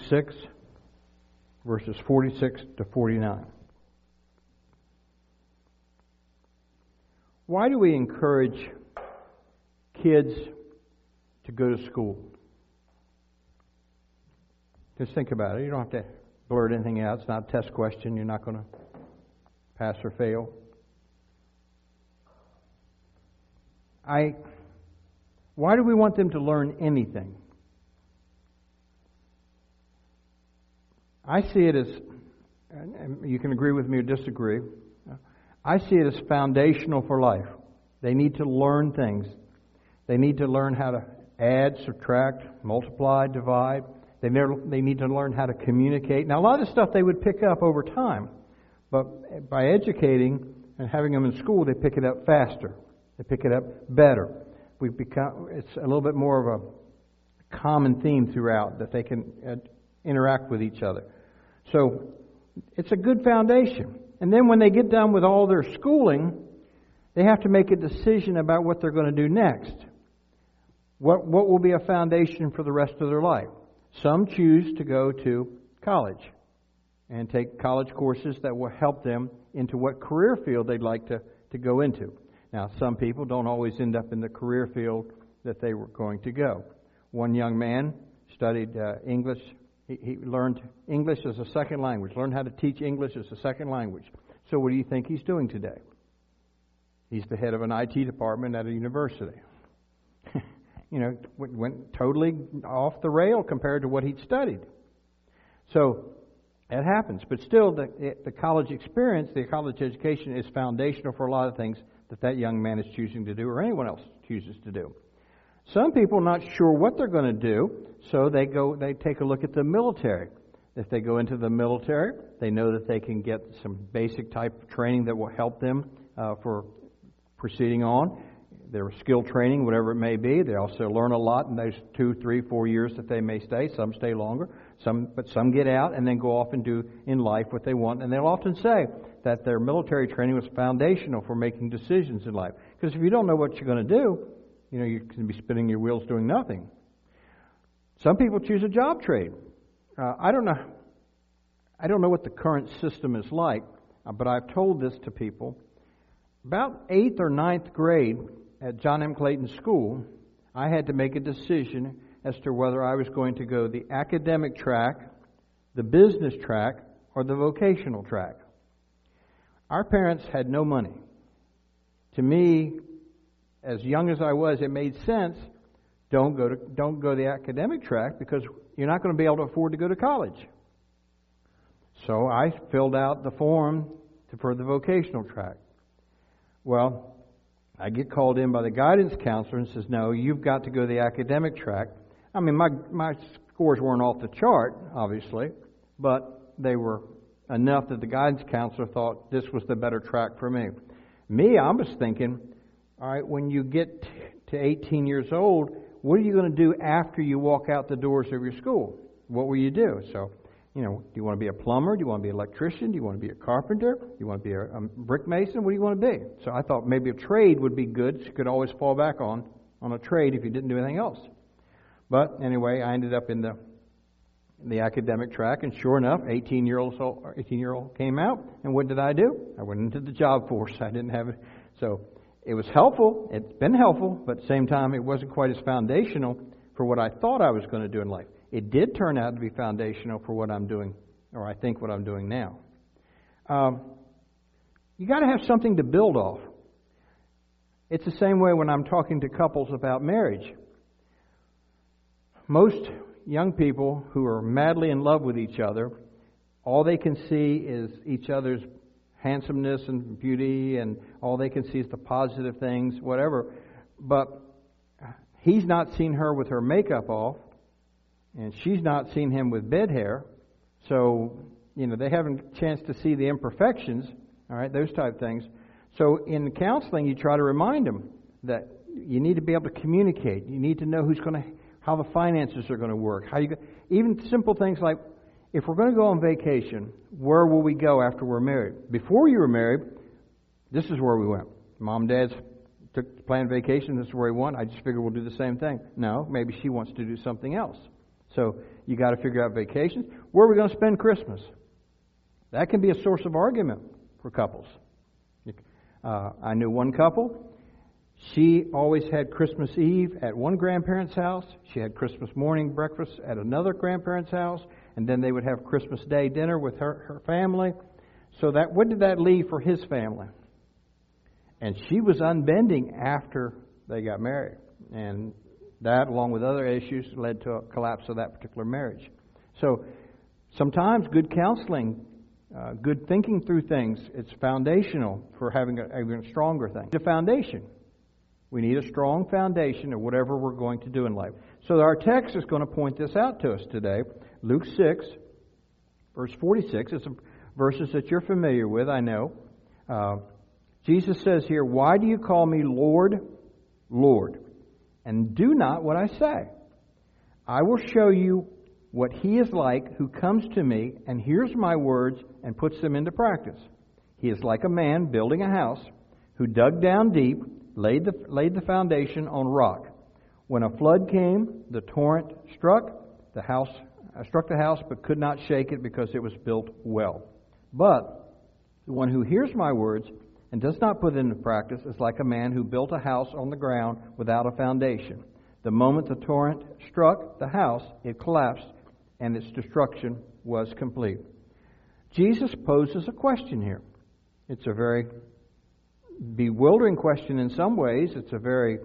6, verses 46 to 49. Why do we encourage kids to go to school? Just think about it. You don't have to blurt anything out. It's not a test question. You're not going to pass or fail. Why do we want them to learn anything? I see it as, and you can agree with me or disagree, I see it as foundational for life. They need to learn things. They need to learn how to add, subtract, multiply, divide. They need to learn how to communicate. Now, a lot of this stuff they would pick up over time, but by educating and having them in school, they pick it up faster. They pick it up better. It's a little bit more of a common theme throughout that they can interact with each other. So it's a good foundation. And then when they get done with all their schooling, they have to make a decision about what they're going to do next. What will be a foundation for the rest of their life? Some choose to go to college and take college courses that will help them into what career field they'd like to go into. Now, some people don't always end up in the career field that they were going to go. One young man studied English. He learned English as a second language, learned how to teach English as a second language. So what do you think he's doing today? He's the head of an IT department at a university. Went totally off the rail compared to what he'd studied. So it happens. But still, the college experience, the college education is foundational for a lot of things that young man is choosing to do or anyone else chooses to do. Some people are not sure what they're going to do, so they take a look at the military. If they go into the military, they know that they can get some basic type of training that will help them for proceeding on. Their skill training, whatever it may be. They also learn a lot in those 2, 3, 4 years that they may stay. Some stay longer, but some get out and then go off and do in life what they want. And they'll often say that their military training was foundational for making decisions in life. Because if you don't know what you're going to do, you can be spinning your wheels doing nothing. Some people choose a job trade. I don't know what the current system is like, but I've told this to people. About 8th or 9th grade at John M. Clayton School, I had to make a decision as to whether I was going to go the academic track, the business track, or the vocational track. Our parents had no money. To me, as young as I was, it made sense. Don't go the academic track because you're not going to be able to afford to go to college. So I filled out the form for the vocational track. Well, I get called in by the guidance counselor and says, no, you've got to go the academic track. I mean, my scores weren't off the chart, obviously, but they were enough that the guidance counselor thought this was the better track for me. I was thinking, all right, when you get to 18 years old, what are you going to do after you walk out the doors of your school? What will you do? So, do you want to be a plumber? Do you want to be an electrician? Do you want to be a carpenter? Do you want to be a brick mason? What do you want to be? So I thought maybe a trade would be good. So you could always fall back on a trade if you didn't do anything else. But anyway, I ended up in the academic track, and sure enough, 18-year-old came out, and what did I do? I went into the job force. I didn't have it. So it was helpful. It's been helpful, but at the same time, it wasn't quite as foundational for what I thought I was going to do in life. It did turn out to be foundational for what I'm doing, or I think what I'm doing now. You got to have something to build off. It's the same way when I'm talking to couples about marriage. Most young people who are madly in love with each other, all they can see is each other's handsomeness and beauty, and all they can see is the positive things, whatever. But he's not seen her with her makeup off, and she's not seen him with bed hair. So, they haven't a chance to see the imperfections, all right, those type of things. So in counseling, you try to remind them that you need to be able to communicate. You need to know how the finances are going to work. Even simple things like, if we're going to go on vacation, where will we go after we're married? Before you were married, this is where we went. Mom and Dad's planned vacation. This is where we went. I just figured we'll do the same thing. No, maybe she wants to do something else. So You got to figure out vacations. Where are we going to spend Christmas? That can be a source of argument for couples. I knew one couple. She always had Christmas Eve at one grandparent's house. She had Christmas morning breakfast at another grandparent's house. And then they would have Christmas Day dinner with her family. So what did that leave for his family? And she was unbending after they got married. And that, along with other issues, led to a collapse of that particular marriage. So sometimes good counseling, good thinking through things, it's foundational for having a stronger thing. The foundation. We need a strong foundation of whatever we're going to do in life. So our text is going to point this out to us today. Luke 6, verse 46. It's verses that you're familiar with, I know. Jesus says here, "Why do you call me Lord, Lord, and do not what I say? I will show you what he is like who comes to me and hears my words and puts them into practice. He is like a man building a house who dug down deep, laid the foundation on rock. When a flood came, the torrent struck the house, but could not shake it because it was built well. But the one who hears my words and does not put it into practice is like a man who built a house on the ground without a foundation. The moment the torrent struck the house, it collapsed, and its destruction was complete." Jesus poses a question here. It's a very bewildering question in some ways. It's a very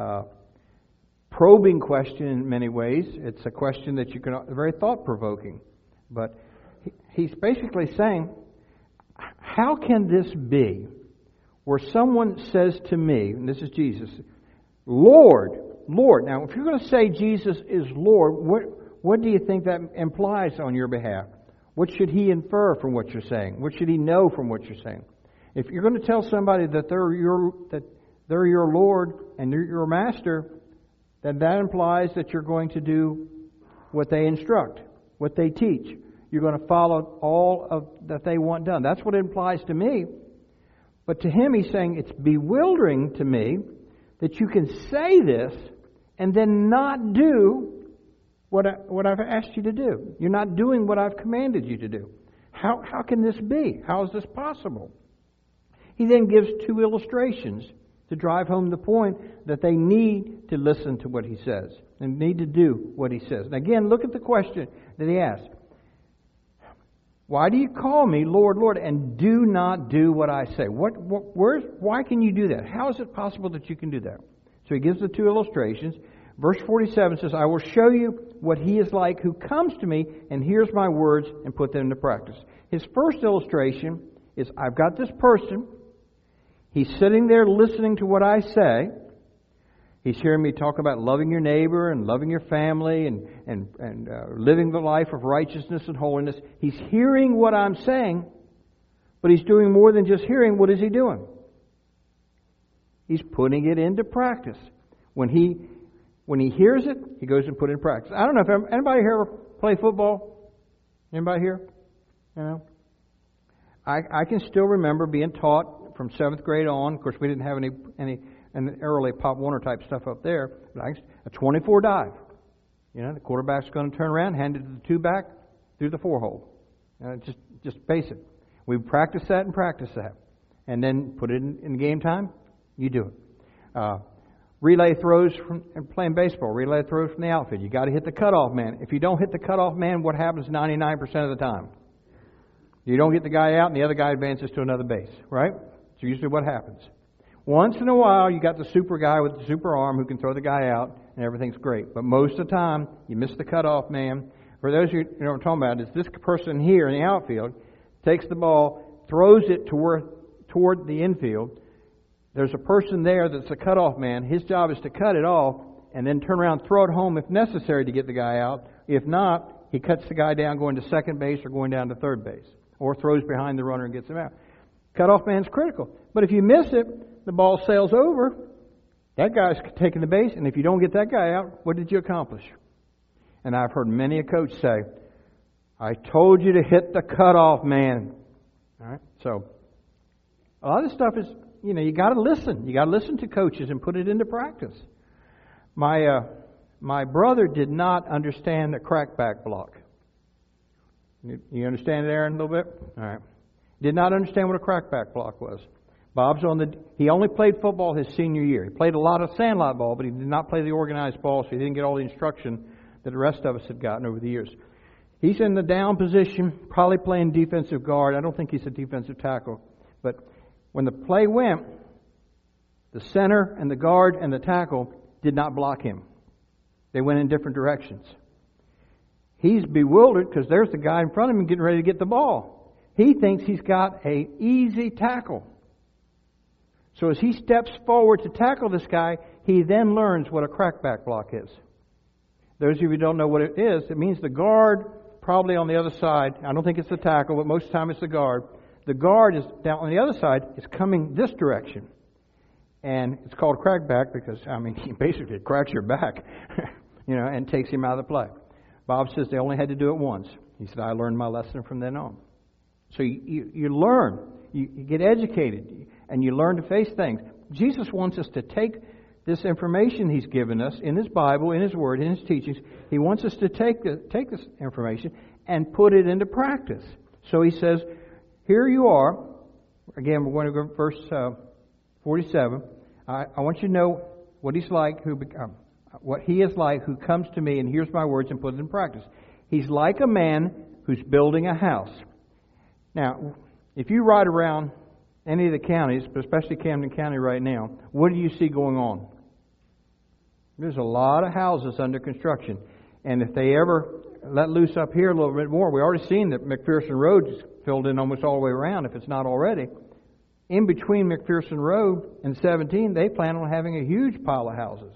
probing question in many ways. It's a question that very thought-provoking. But he's basically saying, how can this be where someone says to me, and this is Jesus, Lord, Lord. Now, if you're going to say Jesus is Lord, what do you think that implies on your behalf? What should he infer from what you're saying? What should he know from what you're saying? If you're going to tell somebody that they're your Lord and you're your master, then that implies that you're going to do what they instruct, what they teach. You're going to follow all of that they want done. That's what it implies to me. But to him, he's saying, it's bewildering to me that you can say this and then not do what I've asked you to do. You're not doing what I've commanded you to do. How can this be? How is this possible? He then gives two illustrations to drive home the point that they need to listen to what he says and need to do what he says. And again, look at the question that he asked. Why do you call me Lord, Lord, and do not do what I say? Why can you do that? How is it possible that you can do that? So he gives the two illustrations. Verse 47 says, I will show you what he is like who comes to me and hears my words and put them into practice. His first illustration is, I've got this person. He's sitting there listening to what I say. He's hearing me talk about loving your neighbor and loving your family and living the life of righteousness and holiness. He's hearing what I'm saying, but he's doing more than just hearing. What is he doing? He's putting it into practice. When he hears it, he goes and put it in practice. I don't know if anybody here ever play football? Anybody here? You know, I can still remember being taught from 7th grade on. Of course, we didn't have any early Pop Warner type stuff up there. But a 24 dive. You know, the quarterback's going to turn around, hand it to the two back through the 4-hole. Just basic. We practice that, and then put it in game time. You do it. Relay throws from playing baseball. Relay throws from the outfield. You got to hit the cutoff man. If you don't hit the cutoff man, what happens 99% of the time? You don't get the guy out, and the other guy advances to another base. Right? It's usually what happens. Once in a while, you got the super guy with the super arm who can throw the guy out, and everything's great. But most of the time, you miss the cutoff man. For those of you who know what I'm talking about, is this person here in the outfield takes the ball, throws it toward the infield. There's a person there that's a cutoff man. His job is to cut it off and then turn around, throw it home if necessary to get the guy out. If not, he cuts the guy down going to second base or going down to third base, or throws behind the runner and gets him out. Cutoff man's critical. But if you miss it, the ball sails over. That guy's taking the base, and if you don't get that guy out, what did you accomplish? And I've heard many a coach say, I told you to hit the cutoff man. All right? So, a lot of this stuff is, you got to listen. You got to listen to coaches and put it into practice. My my brother did not understand a crackback block. You understand it, Aaron, a little bit? All right. Did not understand what a crackback block was. He only played football his senior year. He played a lot of sandlot ball, but he did not play the organized ball, so he didn't get all the instruction that the rest of us had gotten over the years. He's in the down position, probably playing defensive guard. I don't think he's a defensive tackle. But when the play went, the center and the guard and the tackle did not block him. They went in different directions. He's bewildered because there's the guy in front of him getting ready to get the ball. He thinks he's got an easy tackle. So as he steps forward to tackle this guy, he then learns what a crackback block is. Those of you who don't know what it is, it means the guard probably on the other side. I don't think it's the tackle, but most of the time it's the guard. The guard is down on the other side, is coming this direction. And it's called crackback because, he basically cracks your back, and takes him out of the play. Bob says they only had to do it once. He said, I learned my lesson from then on. So you learn, you get educated, and you learn to face things. Jesus wants us to take this information He's given us in His Bible, in His Word, in His teachings. He wants us to take this information and put it into practice. So He says, here you are. Again, we're going to go to verse 47. I want you to know what He's like, what He is like who comes to me and hears my words and puts it in practice. He's like a man who's building a house. Now, if you ride around any of the counties, but especially Camden County right now, what do you see going on? There's a lot of houses under construction. And if they ever let loose up here a little bit more, we've already seen that McPherson Road is filled in almost all the way around, if it's not already. In between McPherson Road and 17, they plan on having a huge pile of houses.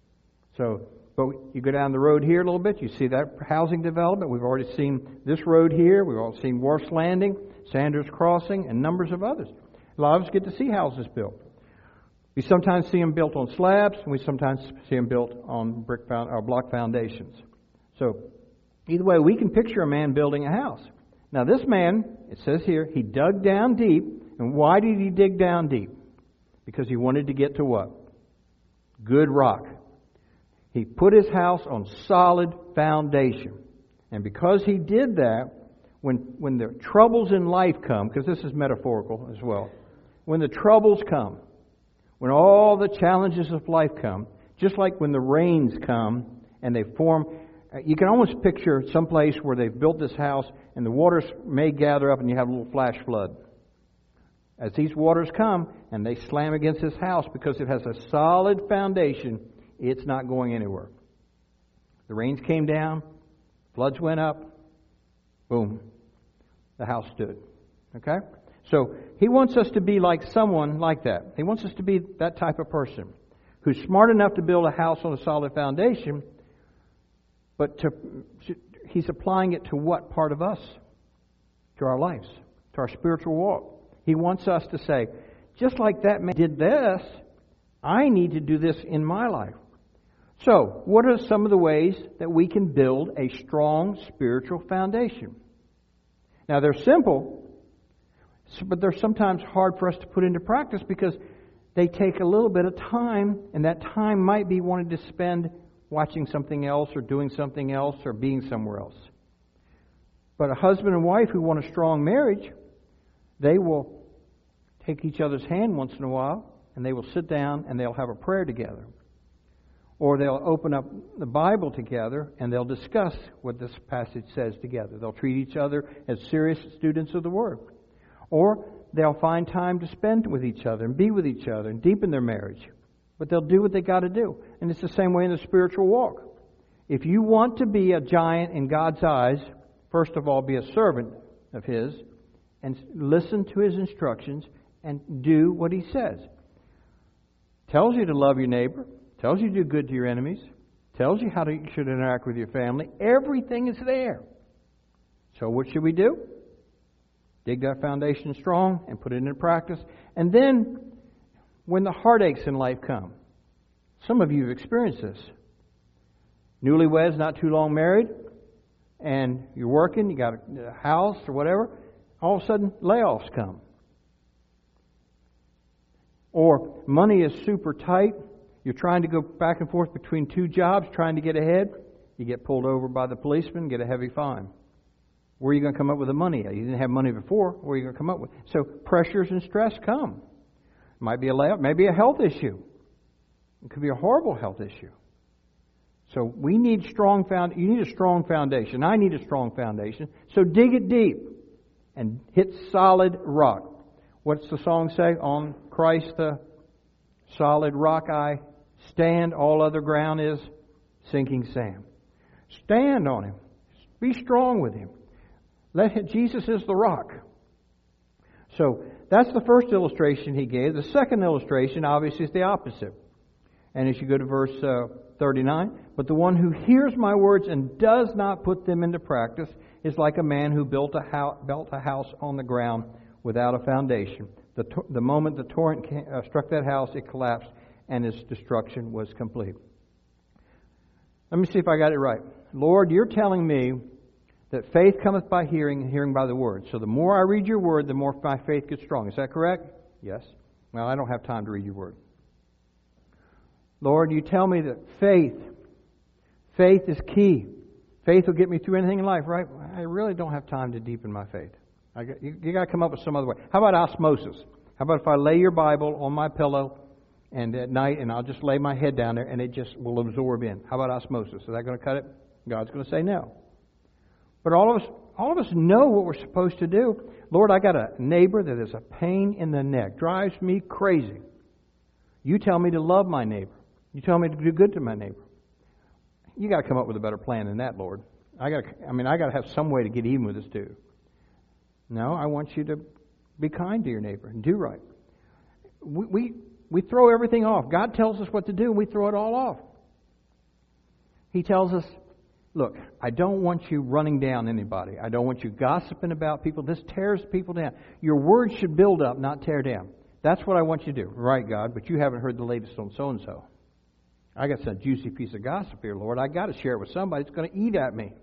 But you go down the road here a little bit, you see that housing development. We've already seen this road here. We've all seen Wharf's Landing, Sanders Crossing, and numbers of others. A lot of us get to see houses built. We sometimes see them built on slabs, and we sometimes see them built on block foundations. So, either way, we can picture a man building a house. Now, this man, it says here, he dug down deep. And why did he dig down deep? Because he wanted to get to what? Good rock. He put his house on solid foundation. And because he did that, when the troubles in life come, because this is metaphorical as well, when the troubles come, when all the challenges of life come, just like when the rains come and they form, you can almost picture some place where they've built this house and the waters may gather up and you have a little flash flood. As these waters come and they slam against this house because it has a solid foundation, it's not going anywhere. The rains came down, floods went up, boom, the house stood. Okay? So He wants us to be like someone like that. He wants us to be that type of person who's smart enough to build a house on a solid foundation, but He's applying it to what part of us? To our lives, to our spiritual walk. He wants us to say, just like that man did this, I need to do this in my life. So, what are some of the ways that we can build a strong spiritual foundation? Now, they're simple, but they're sometimes hard for us to put into practice because they take a little bit of time, and that time might be wanting to spend watching something else or doing something else or being somewhere else. But a husband and wife who want a strong marriage, they will take each other's hand once in a while, and they will sit down and they'll have a prayer together. Or they'll open up the Bible together and they'll discuss what this passage says together. They'll treat each other as serious students of the Word. Or they'll find time to spend with each other and be with each other and deepen their marriage. But they'll do what they got to do. And it's the same way in the spiritual walk. If you want to be a giant in God's eyes, first of all, be a servant of His and listen to His instructions and do what He says. Tells you to love your neighbor. Tells you to do good to your enemies. Tells you how you should interact with your family. Everything is there. So what should we do? Dig that foundation strong and put it into practice. And then, when the heartaches in life come, some of you have experienced this. Newlyweds, not too long married, and you're working, you got a house or whatever, all of a sudden layoffs come. Or money is super tight, You're trying to go back and forth between two jobs, trying to get ahead. You get pulled over by the policeman, get a heavy fine. Where are you going to come up with the money at? You didn't have money before. Where are you going to come up with? So pressures and stress come. Might be a layoff, maybe a health issue. It could be a horrible health issue. So we need you need a strong foundation. I need a strong foundation. So dig it deep and hit solid rock. What's the song say? On Christ the solid rock I stand, all other ground is sinking sand. Stand on Him. Be strong with Him. Jesus is the rock. So that's the first illustration he gave. The second illustration, obviously, is the opposite. And as you go to verse 39, but the one who hears my words and does not put them into practice is like a man who built a house on the ground without a foundation. The moment the torrent struck that house, it collapsed, and its destruction was complete. Let me see if I got it right. Lord, you're telling me that faith cometh by hearing, and hearing by the word. So the more I read your word, the more my faith gets strong. Is that correct? Yes. Well, I don't have time to read your word. Lord, you tell me that faith is key. Faith will get me through anything in life, right? I really don't have time to deepen my faith. You got to come up with some other way. How about osmosis? How about if I lay your Bible on my pillow and at night and I'll just lay my head down there and it just will absorb in? How about osmosis? Is that going to cut it? God's going to say no. But all of us know what we're supposed to do. Lord, I got a neighbor that is a pain in the neck, drives me crazy. You tell me to love my neighbor. You tell me to do good to my neighbor. You got to come up with a better plan than that, Lord. I got to have some way to get even with this dude. No, I want you to be kind to your neighbor and do right. We throw everything off. God tells us what to do, and we throw it all off. He tells us, look, I don't want you running down anybody. I don't want you gossiping about people. This tears people down. Your words should build up, not tear down. That's what I want you to do. Right, God, but you haven't heard the latest on so-and-so. I got some juicy piece of gossip here, Lord. I got to share it with somebody. It's going to eat at me.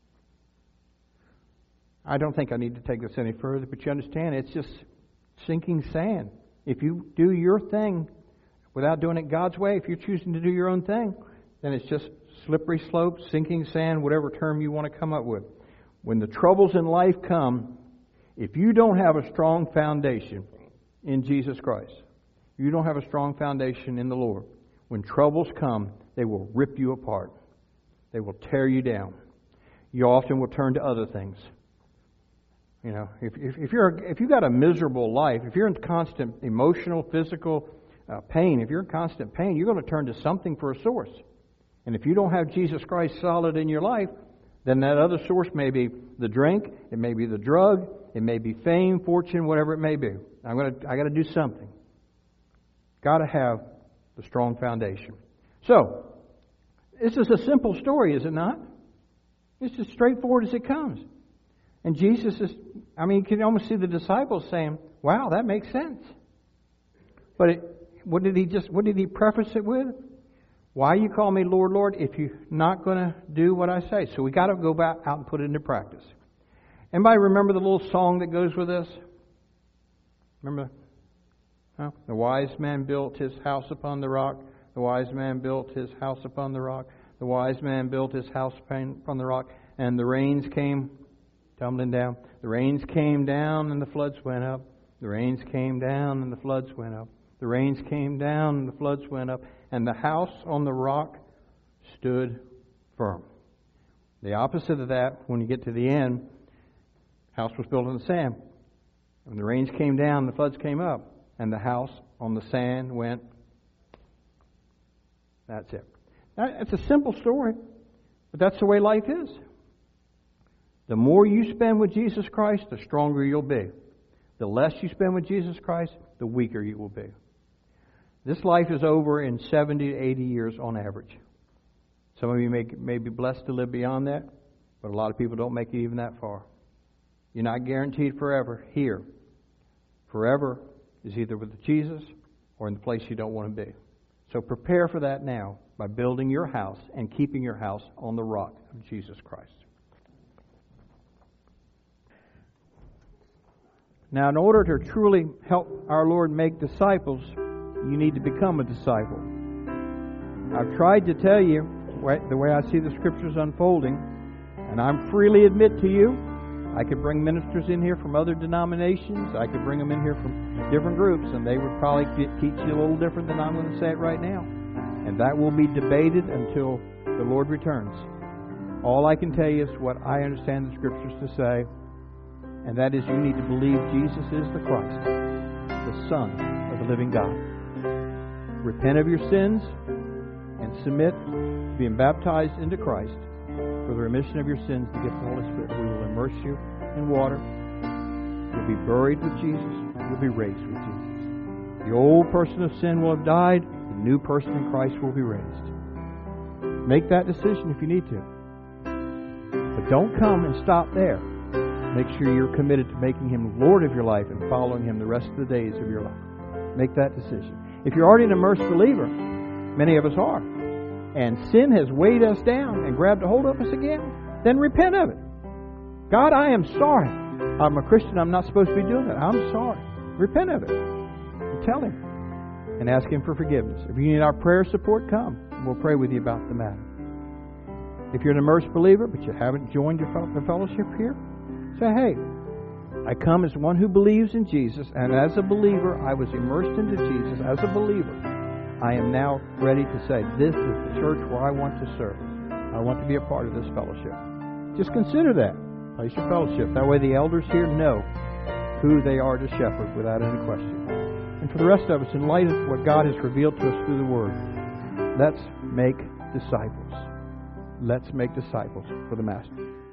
I don't think I need to take this any further, but you understand, it's just sinking sand. If you do your thing without doing it God's way, if you're choosing to do your own thing, then it's just slippery slope, sinking sand, whatever term you want to come up with. When the troubles in life come, if you don't have a strong foundation in Jesus Christ, you don't have a strong foundation in the Lord, when troubles come, they will rip you apart. They will tear you down. You often will turn to other things. You know, if you've got a miserable life, if you're in constant emotional, physical pain, if you're in constant pain, you're going to turn to something for a source. And if you don't have Jesus Christ solid in your life, then that other source may be the drink, it may be the drug, it may be fame, fortune, whatever it may be. I got to do something. Got to have the strong foundation. So, this is a simple story, is it not? It's as straightforward as it comes. And Jesus you can almost see the disciples saying, wow, that makes sense. But what did he preface it with? Why you call me Lord, Lord, if you're not going to do what I say? So we got to go back out and put it into practice. Anybody remember the little song that goes with this? Remember? Huh? The wise man built his house upon the rock. The wise man built his house upon the rock. The wise man built his house upon the rock. And the rains came tumbling down. The rains came down and the floods went up. The rains came down and the floods went up. The rains came down and the floods went up. And the house on the rock stood firm. The opposite of that, when you get to the end, house was built on the sand. When the rains came down, the floods came up. And the house on the sand went. That's it. It's a simple story, but that's the way life is. The more you spend with Jesus Christ, the stronger you'll be. The less you spend with Jesus Christ, the weaker you will be. This life is over in 70 to 80 years on average. Some of you may be blessed to live beyond that, but a lot of people don't make it even that far. You're not guaranteed forever here. Forever is either with Jesus or in the place you don't want to be. So prepare for that now by building your house and keeping your house on the rock of Jesus Christ. Now, in order to truly help our Lord make disciples, you need to become a disciple. I've tried to tell you the way I see the Scriptures unfolding, and I freely admit to you, I could bring ministers in here from other denominations. I could bring them in here from different groups, and they would probably teach you a little different than I'm going to say it right now. And that will be debated until the Lord returns. All I can tell you is what I understand the Scriptures to say, and that is you need to believe Jesus is the Christ, the Son of the living God. Repent of your sins and submit to being baptized into Christ for the remission of your sins to get the Holy Spirit. We will immerse you in water. You'll be buried with Jesus. You'll be raised with Jesus. The old person of sin will have died. The new person in Christ will be raised. Make that decision if you need to. But don't come and stop there. Make sure you're committed to making Him Lord of your life and following Him the rest of the days of your life. Make that decision. If you're already an immersed believer, many of us are, and sin has weighed us down and grabbed a hold of us again, then repent of it. God, I am sorry. I'm a Christian. I'm not supposed to be doing that. I'm sorry. Repent of it. And tell Him. And ask Him for forgiveness. If you need our prayer support, come. And we'll pray with you about the matter. If you're an immersed believer, but you haven't joined the fellowship here, say, hey, I come as one who believes in Jesus, and as a believer, I was immersed into Jesus. As a believer, I am now ready to say, this is the church where I want to serve. I want to be a part of this fellowship. Just consider that. Place your fellowship. That way the elders here know who they are to shepherd without any question. And for the rest of us, in light of what God has revealed to us through the Word, let's make disciples. Let's make disciples for the Master.